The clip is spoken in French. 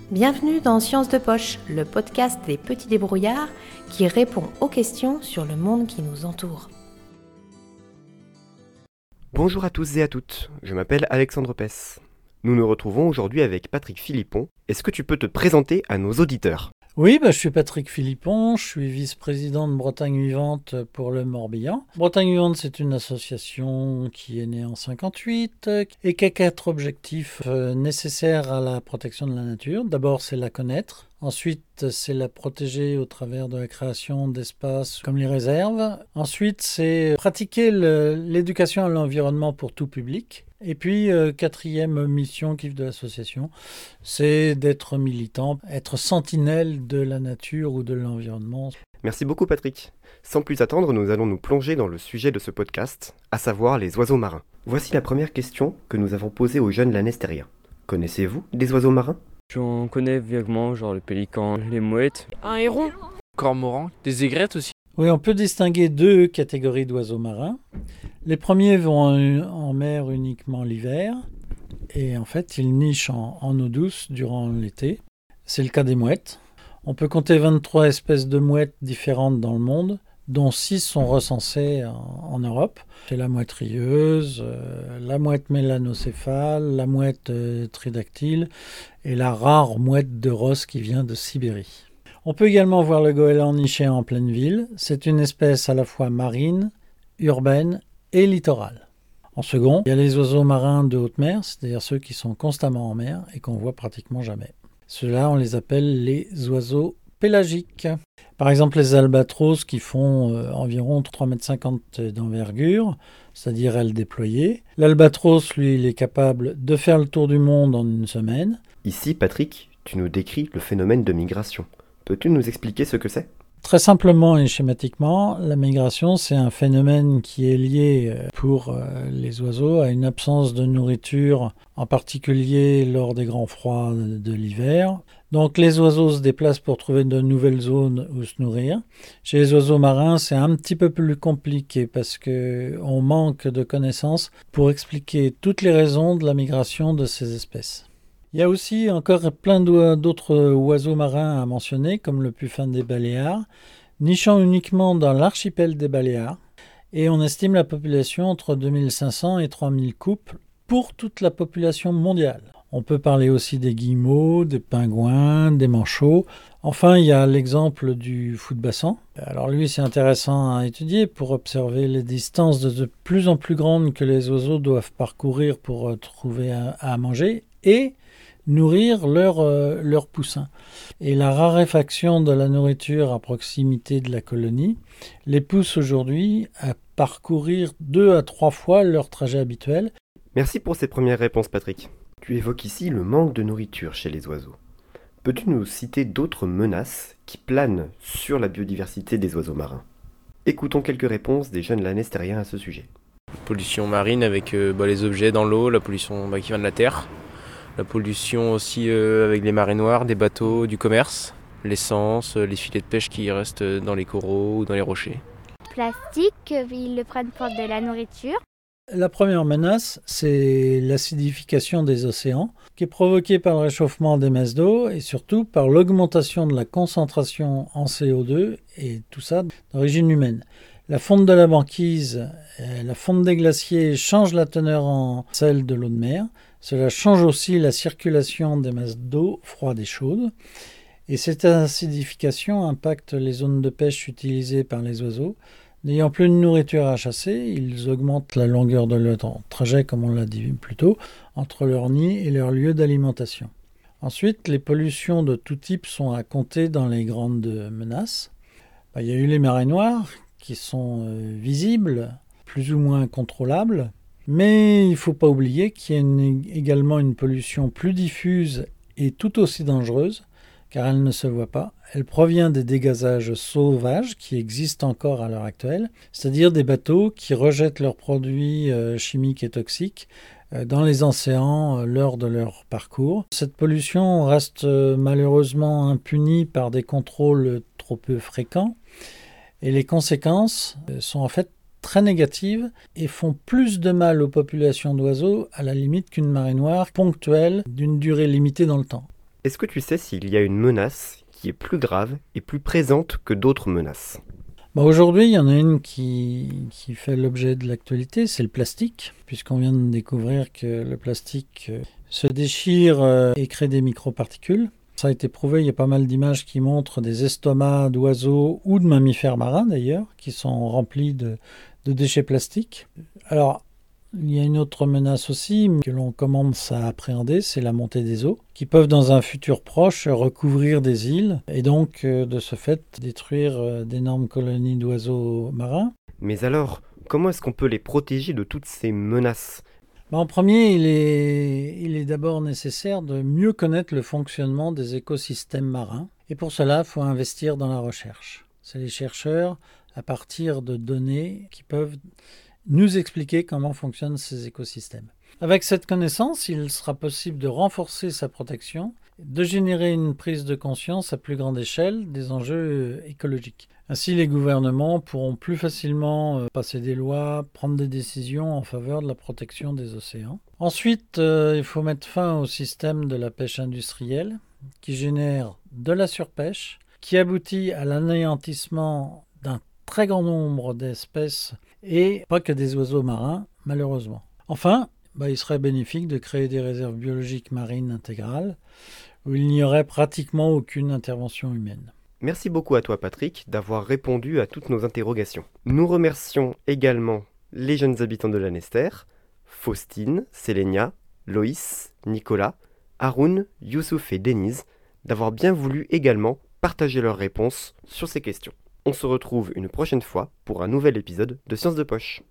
Bienvenue dans Science de Poche, le podcast des petits débrouillards qui répond aux questions sur le monde qui nous entoure. Bonjour à tous et à toutes, je m'appelle Alexandre Pess. Nous nous retrouvons aujourd'hui avec Patrick Philippon. Est-ce que tu peux te présenter à nos auditeurs ? Oui, je suis Patrick Philippon, je suis vice-président de Bretagne Vivante pour le Morbihan. Bretagne Vivante, c'est une association qui est née en 1958 et qui a 4 objectifs nécessaires à la protection de la nature. D'abord, c'est la connaître. Ensuite, c'est la protéger au travers de la création d'espaces comme les réserves. Ensuite, c'est pratiquer l'éducation à l'environnement pour tout public. Et puis, 4e mission de l'association, c'est d'être militant, être sentinelle de la nature ou de l'environnement. Merci beaucoup Patrick. Sans plus attendre, nous allons nous plonger dans le sujet de ce podcast, à savoir les oiseaux marins. Voici la première question que nous avons posée aux jeunes lanestériens. Connaissez-vous des oiseaux marins ? J'en connais vaguement, genre le pélican, les mouettes. Un héron, cormoran, des aigrettes aussi. Oui, on peut distinguer 2 catégories d'oiseaux marins. Les premiers vont en mer uniquement l'hiver et en fait ils nichent en eau douce durant l'été. C'est le cas des mouettes. On peut compter 23 espèces de mouettes différentes dans le monde, dont 6 sont recensées en Europe. C'est la mouette rieuse, la mouette mélanocéphale, la mouette tridactyle et la rare mouette de Ross qui vient de Sibérie. On peut également voir le goéland nicher en pleine ville. C'est une espèce à la fois marine, urbaine et littorale. En second, il y a les oiseaux marins de haute mer, c'est-à-dire ceux qui sont constamment en mer et qu'on voit pratiquement jamais. Ceux-là, on les appelle les oiseaux pélagiques. Par exemple, les albatros qui font environ 3,50 m d'envergure, c'est-à-dire ailes déployées. L'albatros, lui, il est capable de faire le tour du monde en une semaine. Ici, Patrick, tu nous décris le phénomène de migration. Peux-tu nous expliquer ce que c'est ? Très simplement et schématiquement, la migration, c'est un phénomène qui est lié pour les oiseaux à une absence de nourriture, en particulier lors des grands froids de l'hiver. Donc les oiseaux se déplacent pour trouver de nouvelles zones où se nourrir. Chez les oiseaux marins, c'est un petit peu plus compliqué parce qu'on manque de connaissances pour expliquer toutes les raisons de la migration de ces espèces. Il y a aussi encore plein d'autres oiseaux marins à mentionner, comme le puffin des Baléares, nichant uniquement dans l'archipel des Baléares, et on estime la population entre 2500 et 3000 couples pour toute la population mondiale. On peut parler aussi des guillemots, des pingouins, des manchots. Enfin, il y a l'exemple du fou-de-bassan. Alors lui, c'est intéressant à étudier pour observer les distances de plus en plus grandes que les oiseaux doivent parcourir pour trouver à manger et nourrir leurs poussins. Et la raréfaction de la nourriture à proximité de la colonie les pousse aujourd'hui à parcourir 2 à 3 fois leur trajet habituel. Merci pour ces premières réponses Patrick. Tu évoques ici le manque de nourriture chez les oiseaux. Peux-tu nous citer d'autres menaces qui planent sur la biodiversité des oiseaux marins ? Écoutons quelques réponses des jeunes lanestériens à ce sujet. Pollution marine avec les objets dans l'eau, la pollution qui vient de la terre. La pollution aussi avec les marées noires, des bateaux, du commerce, l'essence, les filets de pêche qui restent dans les coraux ou dans les rochers. Plastique, ils le prennent pour de la nourriture. La première menace, c'est l'acidification des océans, qui est provoquée par le réchauffement des masses d'eau et surtout par l'augmentation de la concentration en CO2 et tout ça d'origine humaine. La fonte de la banquise, la fonte des glaciers change la teneur en sel de l'eau de mer. Cela change aussi la circulation des masses d'eau froide et chaude. Et cette acidification impacte les zones de pêche utilisées par les oiseaux. N'ayant plus de nourriture à chasser, ils augmentent la longueur de leur trajet, comme on l'a dit plus tôt, entre leur nid et leur lieu d'alimentation. Ensuite, les pollutions de tout type sont à compter dans les grandes menaces. Il y a eu les marées noires qui sont visibles, plus ou moins contrôlables. Mais il ne faut pas oublier qu'il y a également une pollution plus diffuse et tout aussi dangereuse, car elle ne se voit pas. Elle provient des dégazages sauvages qui existent encore à l'heure actuelle, c'est-à-dire des bateaux qui rejettent leurs produits chimiques et toxiques dans les océans lors de leur parcours. Cette pollution reste malheureusement impunie par des contrôles trop peu fréquents et les conséquences sont en fait très négatives et font plus de mal aux populations d'oiseaux à la limite qu'une marée noire ponctuelle d'une durée limitée dans le temps. Est-ce que tu sais s'il y a une menace qui est plus grave et plus présente que d'autres menaces ? Aujourd'hui, il y en a une qui fait l'objet de l'actualité, c'est le plastique, puisqu'on vient de découvrir que le plastique se déchire et crée des microparticules. Ça a été prouvé, il y a pas mal d'images qui montrent des estomacs d'oiseaux ou de mammifères marins d'ailleurs, qui sont remplis de déchets plastiques. Alors, il y a une autre menace aussi que l'on commence à appréhender, c'est la montée des eaux, qui peuvent dans un futur proche recouvrir des îles et donc de ce fait détruire d'énormes colonies d'oiseaux marins. Mais alors, comment est-ce qu'on peut les protéger de toutes ces menaces ? En premier, il est d'abord nécessaire de mieux connaître le fonctionnement des écosystèmes marins. Et pour cela, il faut investir dans la recherche. C'est les chercheurs, à partir de données qui peuvent nous expliquer comment fonctionnent ces écosystèmes. Avec cette connaissance, il sera possible de renforcer sa protection, de générer une prise de conscience à plus grande échelle des enjeux écologiques. Ainsi, les gouvernements pourront plus facilement passer des lois, prendre des décisions en faveur de la protection des océans. Ensuite, il faut mettre fin au système de la pêche industrielle qui génère de la surpêche, qui aboutit à l'anéantissement d'un très grand nombre d'espèces et pas que des oiseaux marins, malheureusement. Enfin, il serait bénéfique de créer des réserves biologiques marines intégrales où il n'y aurait pratiquement aucune intervention humaine. Merci beaucoup à toi Patrick d'avoir répondu à toutes nos interrogations. Nous remercions également les jeunes habitants de Lanester, Faustine, Sélénia, Loïs, Nicolas, Haroun, Youssouf et Denise d'avoir bien voulu également partager leurs réponses sur ces questions. On se retrouve une prochaine fois pour un nouvel épisode de Sciences de Poche.